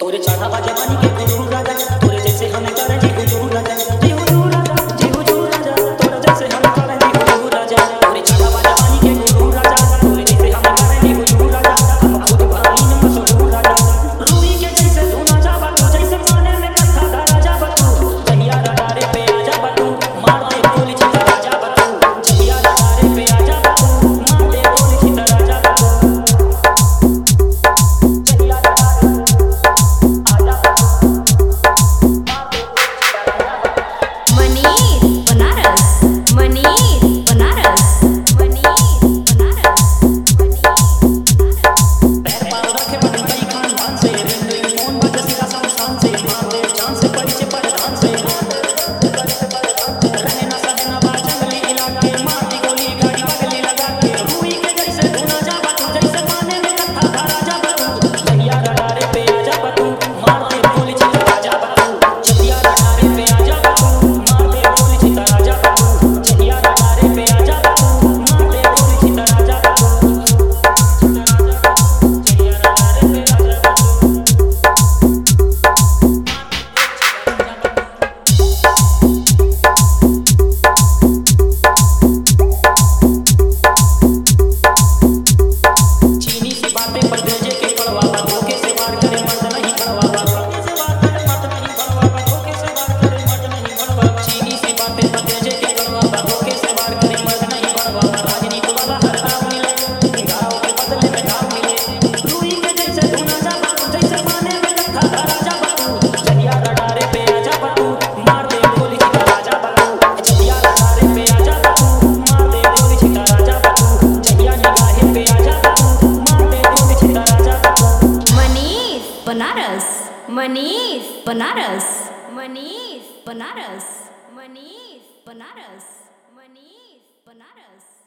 तोरे चढ़ा बाजे बनी के गुरु राजा तोरे जैसे हम करे जी हुजूर राजा जी हुजूर राजा जी हुजूर राजा तोरे जैसे हम करे जी हुजूर राजा तोरे चढ़ा बाजे बनी के गुरु राजा तोरे जैसे हम करे जी हुजूर राजा हम खुद भाई न मशहूर राजा रूही के जैसे तू ना जा बतू जैसे पानी में कथा धारा जा बतू जहिया रडारे पे आ जा बतू मार दे गोली छिता राजा बतू जहिया रडारे पे आ जा बतू मार दे गोली छिता राजा बतू जहिया रडारे आ जा मनीष बनारस मनीष बनारस मनीष बनारस मनीष बनारस।